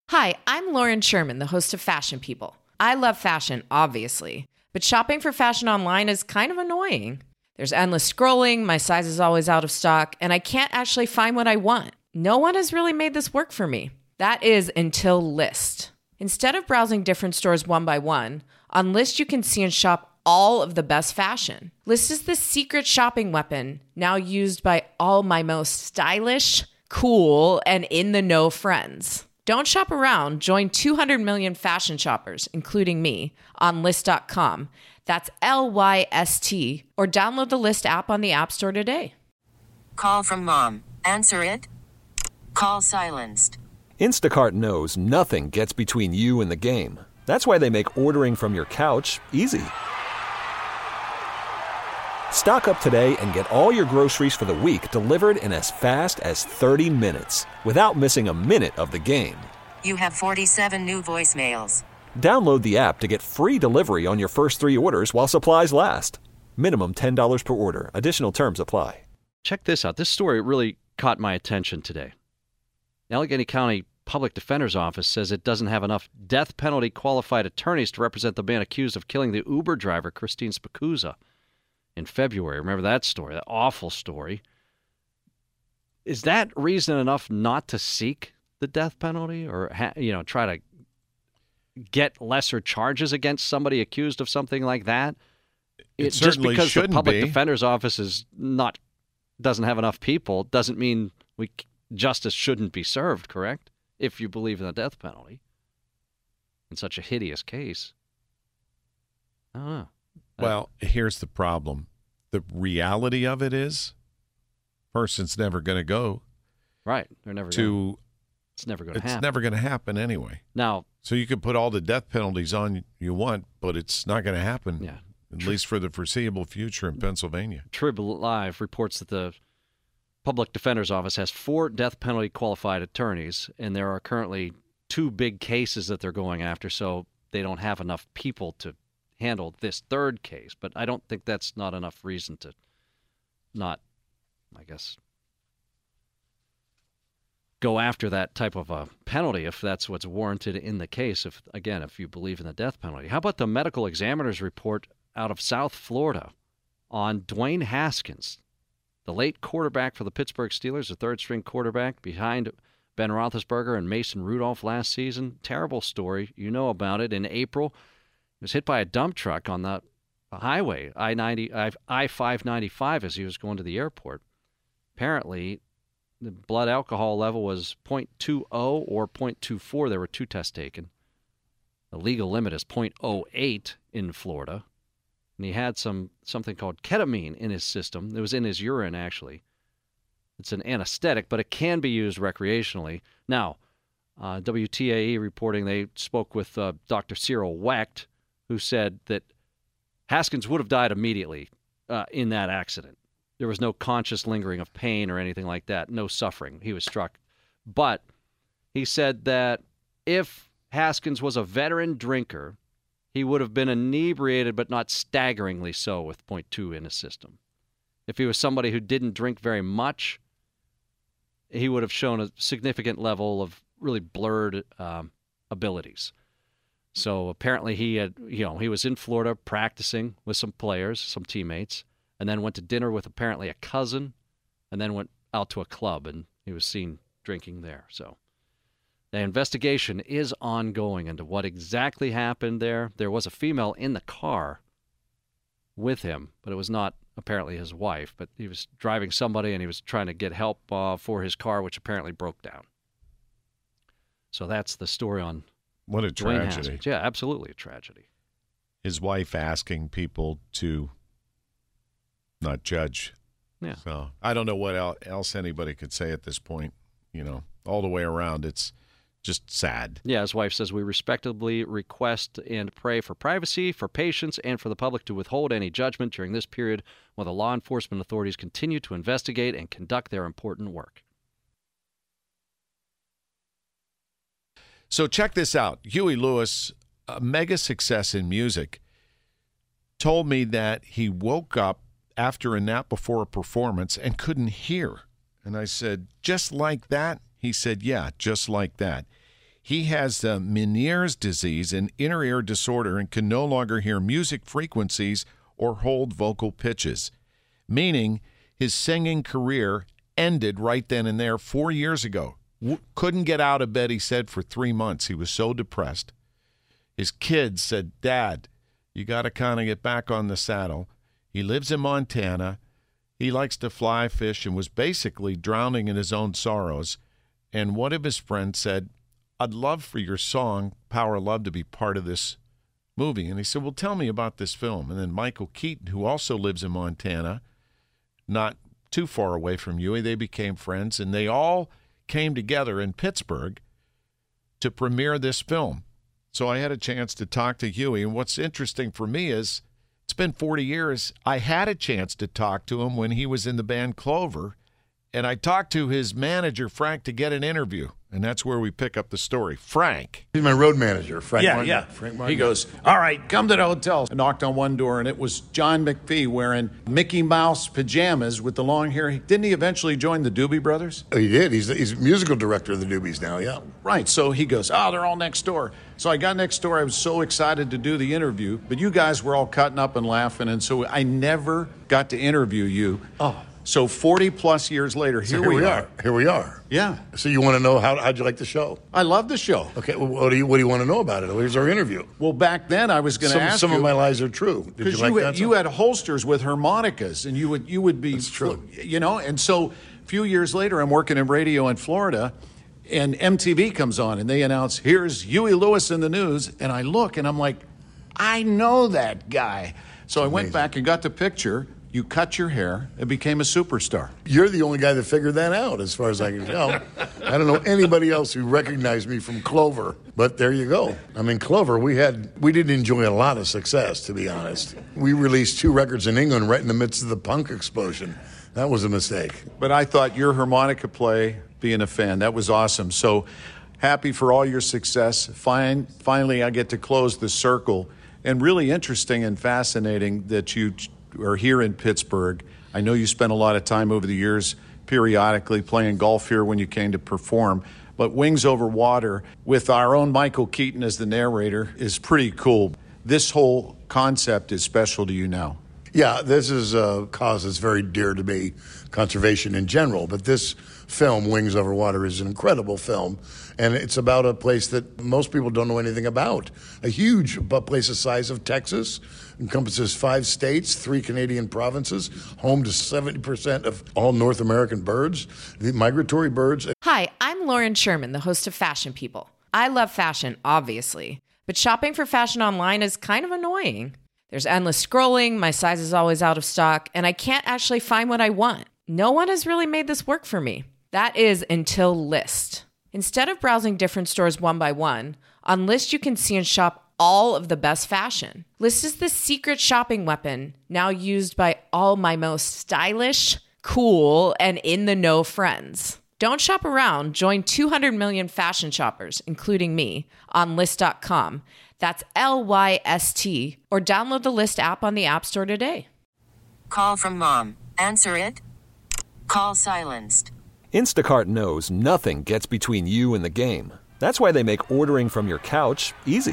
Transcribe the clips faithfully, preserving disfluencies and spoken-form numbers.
Hi, I'm Lauren Sherman, the host of Fashion People. I love fashion, obviously, but shopping for fashion online is kind of annoying. There's endless scrolling, my size is always out of stock, and I can't actually find what I want. No one has really made this work for me. That is until Lyst. Instead of browsing different stores one by one, on Lyst you can see and shop all of the best fashion. Lyst is the secret shopping weapon, now used by all my most stylish, cool, and in-the-know friends. Don't shop around. Join two hundred million fashion shoppers, including me, on Lyst dot com. That's L Y S T. Or download the Lyst app on the App Store today. Call from mom. Answer it. Call silenced. Instacart knows nothing gets between you and the game. That's why they make ordering from your couch easy. Stock up today and get all your groceries for the week delivered in as fast as thirty minutes without missing a minute of the game. You have forty-seven new voicemails. Download the app to get free delivery on your first three orders while supplies last. Minimum ten dollars per order. Additional terms apply. Check this out. This story really caught my attention today. The Allegheny County Public Defender's Office says it doesn't have enough death penalty qualified attorneys to represent the man accused of killing the Uber driver, Christine Spicuzza, in February. Remember that story, that awful story. Is that reason enough not to seek the death penalty or, ha- you know, try to get lesser charges against somebody accused of something like that? It It, just certainly because the shouldn't Public be. Defender's Office is not doesn't have enough people doesn't mean we justice shouldn't be served, correct? If you believe in the death penalty in such a hideous case. I don't know. Well, here's the problem. The reality of it is, person's never going to go Right. They're never to. gonna, it's never going to It's happen. never going to happen anyway. Now, So you can put all the death penalties on you want, but it's not going to happen. yeah. At least for the foreseeable future in Pennsylvania. Trib Live reports that the Public Defender's Office has four death penalty qualified attorneys, and there are currently two big cases that they're going after, so they don't have enough people to handle this third case. But I don't think that's not enough reason to not, I guess, go after that type of a penalty if that's what's warranted in the case, if again, if you believe in the death penalty. How about the medical examiner's report out of South Florida on Dwayne Haskins, the late quarterback for the Pittsburgh Steelers, the third-string quarterback behind Ben Roethlisberger and Mason Rudolph last season? Terrible story. You know about it. In April, he was hit by a dump truck on the highway, I ninety, I five ninety-five, as he was going to the airport. Apparently, the blood alcohol level was point two zero or point two four. There were two tests taken. The legal limit is point zero eight in Florida. And he had some something called ketamine in his system. It was in his urine, actually. It's an anesthetic, but it can be used recreationally. Now, uh, W T A E reporting they spoke with uh, Doctor Cyril Wecht, who said that Haskins would have died immediately uh, in that accident. There was no conscious lingering of pain or anything like that, no suffering. He was struck. But he said that if Haskins was a veteran drinker, he would have been inebriated, but not staggeringly so, with point two in his system. If he was somebody who didn't drink very much, he would have shown a significant level of really blurred um, abilities. So apparently he had, you know, he was in Florida practicing with some players, some teammates, and then went to dinner with apparently a cousin, and then went out to a club, and he was seen drinking there. So the investigation is ongoing into what exactly happened there. There was a female in the car with him, but it was not apparently his wife. But he was driving somebody, and he was trying to get help uh, for his car, which apparently broke down. So that's the story on What a Dwayne tragedy. Haskins. Yeah, absolutely a tragedy. His wife asking people to not judge. Yeah. So I don't know what el- else anybody could say at this point. You know, all the way around, it's just sad. Yeah, his wife says, we respectfully request and pray for privacy, for patients, and for the public to withhold any judgment during this period while the law enforcement authorities continue to investigate and conduct their important work. So check this out. Huey Lewis, a mega success in music, told me that he woke up after a nap before a performance and couldn't hear. And I said, just like that? He said, yeah, just like that. He has uh, Meniere's disease, an inner ear disorder, and can no longer hear music frequencies or hold vocal pitches, meaning his singing career ended right then and there four years ago. W- couldn't get out of bed, he said, for three months. He was so depressed. His kids said, Dad, you got to kind of get back on the saddle. He lives in Montana. He likes to fly fish and was basically drowning in his own sorrows. And one of his friends said, I'd love for your song, Power of Love, to be part of this movie. And he said, well, tell me about this film. And then Michael Keaton, who also lives in Montana, not too far away from Huey, they became friends, and they all came together in Pittsburgh to premiere this film. So I had a chance to talk to Huey, and what's interesting for me is it's been forty years. I had a chance to talk to him when he was in the band Clover, and I talked to his manager, Frank, to get an interview. And that's where we pick up the story. Frank. He's my road manager, Frank Yeah, Martin. yeah. Frank Martin. He goes, all right, come to the hotel. I knocked on one door, and it was John McPhee wearing Mickey Mouse pajamas with the long hair. Didn't he eventually join the Doobie Brothers? Oh, he did. He's he's musical director of the Doobies now, yeah. Right, so he goes, oh, they're all next door. So I got next door. I was so excited to do the interview, but you guys were all cutting up and laughing, and so I never got to interview you. Oh. So forty plus years later, here, So here we, we are. are. Here we are. Yeah. So you want to know how how'd you like the show? I love the show. Okay, well, what do you what do you want to know about it? Here's our interview. Well, back then I was going to Some, ask some you. of my lies are true. Did you Because like you, that? had, you song? had holsters with harmonicas, and you would you would be, That's true. you know. And so, a few years later, I'm working in radio in Florida, and M T V comes on, and they announce, "Here's Huey Lewis in the news." And I look, and I'm like, I know that guy. So I went amazing. back and got the picture. You cut your hair and became a superstar. You're the only guy that figured that out, as far as I can tell. I don't know anybody else who recognized me from Clover, but there you go. I mean, Clover, we had we didn't enjoy a lot of success, to be honest. We released two records in England right in the midst of the punk explosion. That was a mistake. But I thought your harmonica play, being a fan, that was awesome. So happy for all your success. Fine, finally, I get to close the circle. And really interesting and fascinating that you are here in Pittsburgh. I know you spent a lot of time over the years periodically playing golf here when you came to perform. But Wings Over Water, with our own Michael Keaton as the narrator, is pretty cool. This whole concept is special to you now. Yeah, this is a cause that's very dear to me, conservation in general. But this film, Wings Over Water, is an incredible film. And it's about a place that most people don't know anything about. A huge place the size of Texas, encompasses five states, three Canadian provinces, home to seventy percent of all North American birds, the migratory birds. Hi, I'm Lauren Sherman, the host of Fashion People. I love fashion, obviously, but shopping for fashion online is kind of annoying. There's endless scrolling, my size is always out of stock, and I can't actually find what I want. No one has really made this work for me. That is until Lyst. Instead of browsing different stores one by one, on Lyst you can see and shop all of the best fashion. Lyst is the secret shopping weapon now used by all my most stylish, cool, and in-the-know friends. Don't shop around. Join two hundred million fashion shoppers, including me, on Lyst dot com. That's L Y S T, or download the Lyst app on the App Store today. Call from mom. Answer it. Call silenced. Instacart knows nothing gets between you and the game. That's why they make ordering from your couch easy.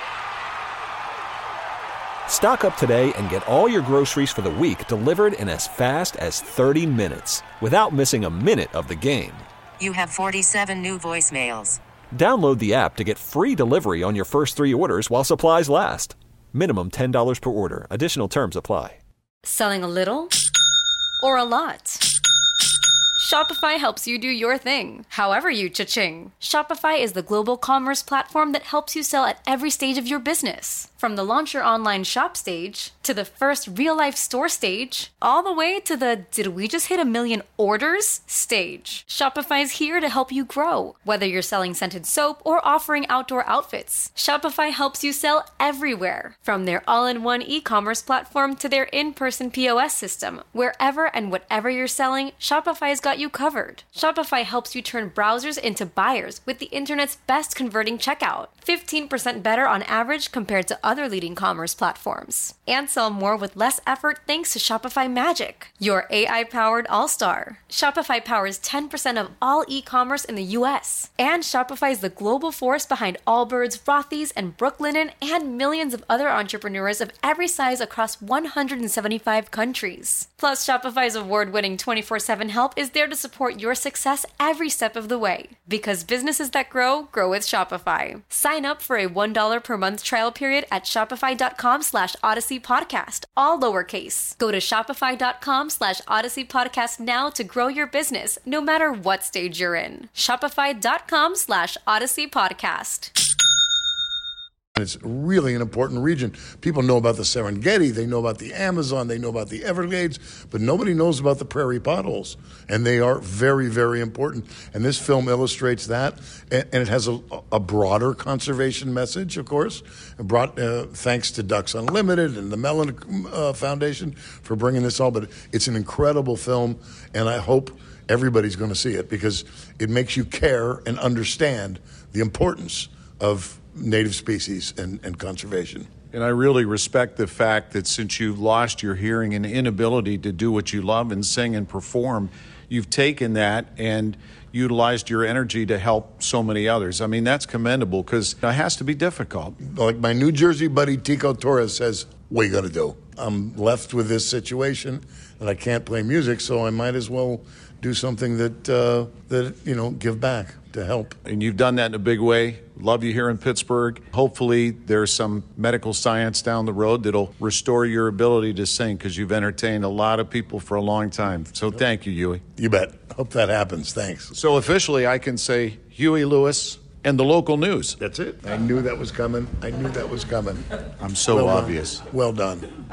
Stock up today and get all your groceries for the week delivered in as fast as thirty minutes without missing a minute of the game. You have forty-seven new voicemails. Download the app to get free delivery on your first three orders while supplies last. Minimum ten dollars per order. Additional terms apply. Selling a little or a lot? Shopify helps you do your thing, however you cha-ching. Shopify is the global commerce platform that helps you sell at every stage of your business. From the launch your online shop stage, to the first real-life store stage, all the way to the did we just hit a million orders stage. Shopify's here to help you grow. Whether you're selling scented soap or offering outdoor outfits, Shopify helps you sell everywhere. From their all-in-one e-commerce platform to their in-person P O S system, wherever and whatever you're selling, Shopify's got you covered. Shopify helps you turn browsers into buyers with the internet's best converting checkout. fifteen percent better on average compared to other leading commerce platforms. And sell more with less effort thanks to Shopify Magic, your A I-powered all-star. Shopify powers ten percent of all e-commerce in the U S. And Shopify is the global force behind Allbirds, Rothy's, and Brooklinen, and millions of other entrepreneurs of every size across one hundred seventy-five countries. Plus, Shopify's award-winning twenty-four seven help is there to support your success every step of the way. Because businesses that grow, grow with Shopify. Sign up for a one dollar per month trial period at shopify.com slash Odyssey Podcast, all lowercase. Go to shopify.com slash Odyssey Podcast now to grow your business, no matter what stage you're in. Shopify.com slash Odyssey Podcast. It's really an important region. People know about the Serengeti, they know about the Amazon, they know about the Everglades, but nobody knows about the prairie potholes. And they are very, very important. And this film illustrates that. And, and it has a, a broader conservation message, of course. It brought, uh, thanks to Ducks Unlimited and the Mellon uh, Foundation for bringing this all. But it's an incredible film, and I hope everybody's going to see it because it makes you care and understand the importance of native species and, and conservation. And I really respect the fact that since you've lost your hearing and inability to do what you love and sing and perform, you've taken that and utilized your energy to help so many others. I mean, that's commendable because it has to be difficult. Like my New Jersey buddy Tico Torres says, what are you going to do? I'm left with this situation and I can't play music, so I might as well do something that, uh, that you know, give back to help. And you've done that in a big way. Love you here in Pittsburgh. Hopefully there's some medical science down the road that'll restore your ability to sing because you've entertained a lot of people for a long time. So thank you, Huey. You bet. Hope that happens. Thanks. So officially I can say Huey Lewis and the local news. That's it. I knew that was coming. I knew that was coming. I'm so well obvious. Done. Well done.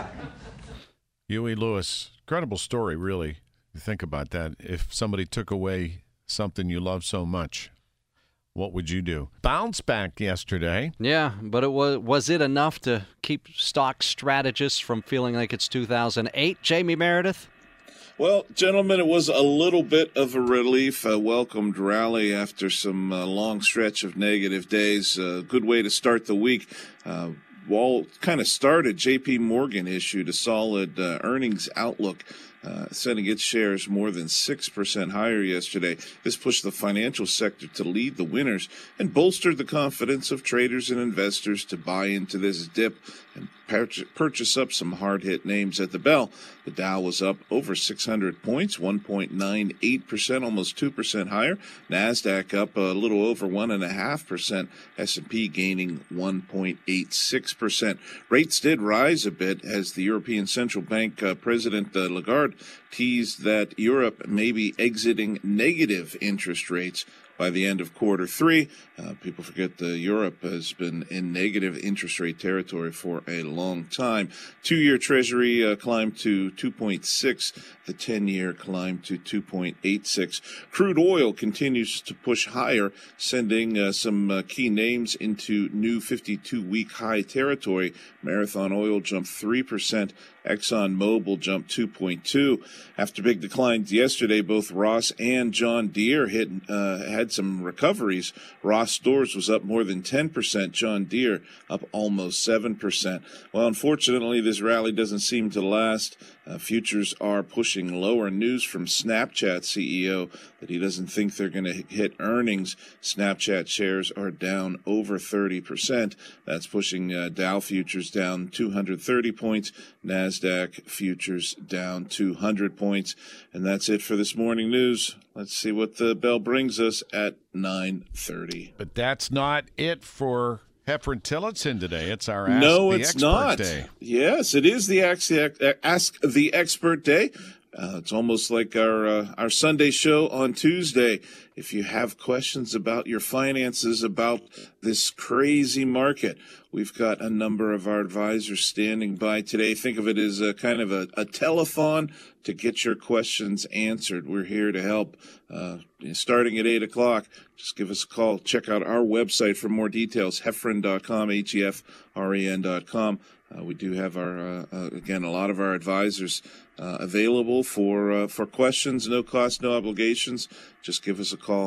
Huey Lewis, incredible story, really. Think about that. If somebody took away something you love so much, what would you do? Bounce back yesterday. Yeah, but it was was it enough to keep stock strategists from feeling like it's two thousand eight? Jamie Meredith? Well, gentlemen, it was a little bit of a relief, a welcomed rally after some uh, long stretch of negative days. A uh, good way to start the week. Uh, Wall kind of started. J P Morgan issued a solid uh, earnings outlook, Uh, sending its shares more than six percent higher yesterday. This pushed the financial sector to lead the winners and bolstered the confidence of traders and investors to buy into this dip and purchase up some hard-hit names at the bell. The Dow was up over six hundred points, one point nine eight percent, almost two percent higher. NASDAQ up a little over one point five percent. S and P gaining one point eight six percent. Rates did rise a bit as the European Central Bank uh, President uh, Lagarde teased that Europe may be exiting negative interest rates by the end of quarter three. Uh, people forget that Europe has been in negative interest rate territory for a long time. Two-year Treasury uh, climbed to two point six. The ten-year climbed to two point eight six. Crude oil continues to push higher, sending uh, some uh, key names into new fifty-two-week high territory. Marathon Oil jumped three percent. ExxonMobil jumped two point two. After big declines yesterday, both Ross and John Deere hit, uh, had some recoveries. Ross Stores was up more than ten percent. John Deere up almost seven percent. Well, unfortunately, this rally doesn't seem to last. Uh, futures are pushing lower. News from Snapchat C E O that he doesn't think they're going to hit earnings. Snapchat shares are down over thirty percent. That's pushing uh, Dow futures down two hundred thirty points. NASDAQ futures down two hundred points. And that's it for this morning news. Let's see what the bell brings us at nine thirty. But that's not it for Heffron Tillotson today. It's our Ask no, the it's Expert not. Day. Yes, it is the Ask the, Ask the Expert Day. Uh, it's almost like our uh, our Sunday show on Tuesday. If you have questions about your finances, about this crazy market, we've got a number of our advisors standing by today. Think of it as a kind of a, a telethon to get your questions answered. We're here to help. Uh, starting at eight o'clock, just give us a call. Check out our website for more details, heffron dot com, H E F R E N dot com. Uh, we do have our, uh, uh, again, a lot of our advisors uh, available for uh, for questions, no cost, no obligations. Just give us a call,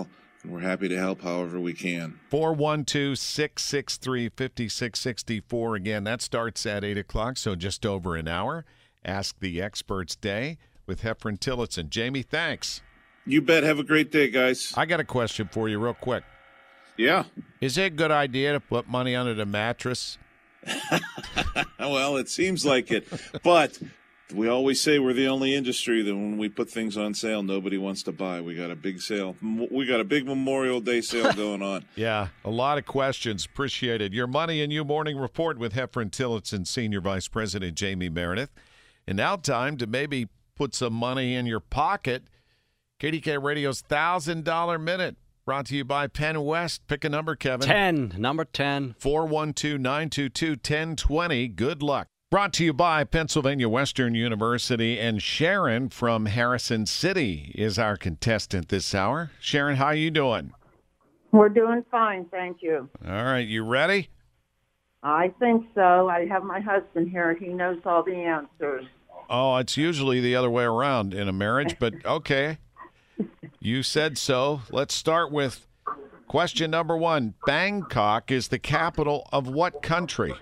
We're happy to help however we can. four one two, six six three, five six six four. Again, that starts at eight o'clock, so just over an hour. Ask the Experts Day with Heffron Tillotson. Jamie, thanks. You bet. Have a great day, guys. I got a question for you real quick. Yeah. Is it a good idea to put money under the mattress? Well, it seems like it. But we always say we're the only industry that when we put things on sale, nobody wants to buy. We got a big sale. We got a big Memorial Day sale going on. Yeah, a lot of questions. Appreciated. Your Money and You Morning Report with Heffron Tillotson, Senior Vice President Jamie Meredith. And now time to maybe put some money in your pocket. K D K Radio's one thousand dollars Minute. Brought to you by Penn West. Pick a number, Kevin. ten, number ten. four one two, nine two two, one zero two zero. Good luck. Brought to you by Pennsylvania Western University, and Sharon from Harrison City is our contestant this hour. Sharon, how you doing? We're doing fine, thank you. All right, you ready? I think so. I have my husband here. He knows all the answers. Oh, it's usually the other way around in a marriage, but okay. You said so. Let's start with question number one. Bangkok is the capital of what country?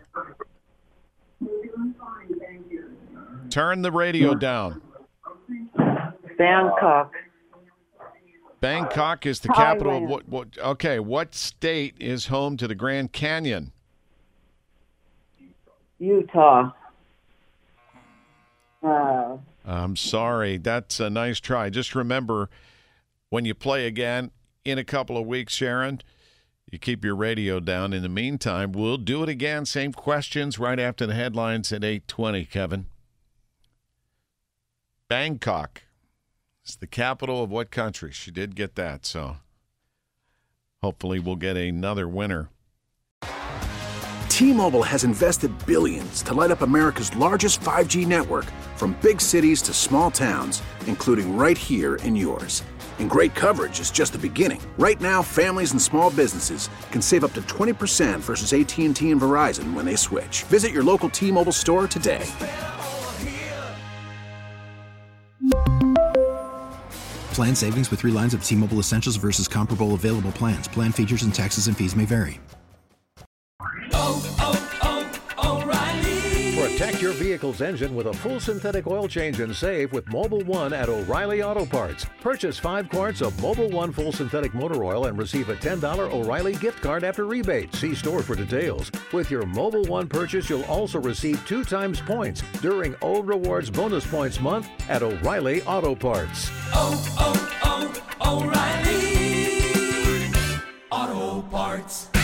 Turn the radio down. Bangkok. Bangkok is the capital of what, what? Okay, what state is home to the Grand Canyon? Utah. Uh, I'm sorry. That's a nice try. Just remember, when you play again in a couple of weeks, Sharon, you keep your radio down. In the meantime, we'll do it again. Same questions right after the headlines at eight twenty, Kevin. Bangkok is the capital of what country? She did get that, so hopefully we'll get another winner. T-Mobile has invested billions to light up America's largest five G network, from big cities to small towns, including right here in yours. And great coverage is just the beginning. Right now, families and small businesses can save up to twenty percent versus A T and T and Verizon when they switch. Visit your local T-Mobile store today. Plan savings with three lines of T-Mobile Essentials versus comparable available plans. Plan features and taxes and fees may vary. Oh, oh, oh, O'Reilly. Protect your vehicle's engine with a full synthetic oil change and save with Mobil one at O'Reilly Auto Parts. Purchase five quarts of Mobil one full synthetic motor oil and receive a ten dollars O'Reilly gift card after rebate. See store for details. With your Mobil one purchase, you'll also receive two times points during O Rewards Bonus Points Month at O'Reilly Auto Parts. Oh, oh, oh, O'Reilly Auto Parts.